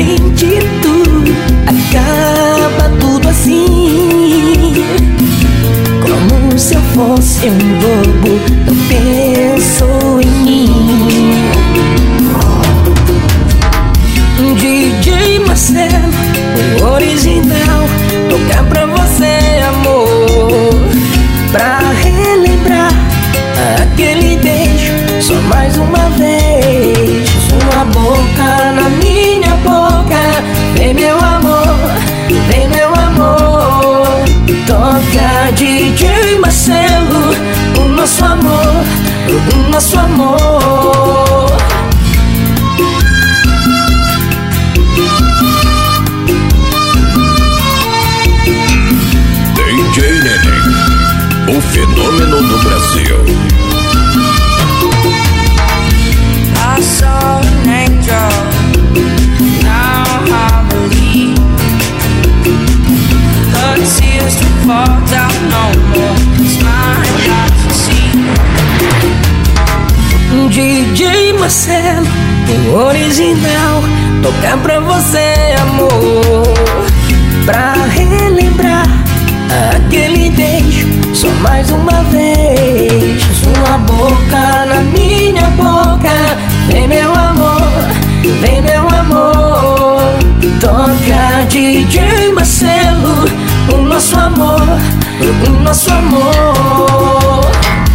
acredito, acaba tudo assim. Como se eu fosse um bobo, não penso em mim. DJ Marcelo, o original, tocar pra você, amor, pra relembrar aquele beijo, só mais uma vez. Sua boca na minha boca, vem meu amor, vem meu amor. Toca DJ Marcelo, o nosso amor, o nosso amor. DJ Neném, o fenômeno do Brasil. I saw an angel, now I believe her tears to fall down no more, it's my eyes to see. DJ Marcelo, o original, tocar pra você, amor, pra relembrar aquele beijo, só mais uma vez. Sua boca na minha boca, vem meu amor, vem meu amor. Toca DJ Marcelo, o nosso amor, o nosso amor.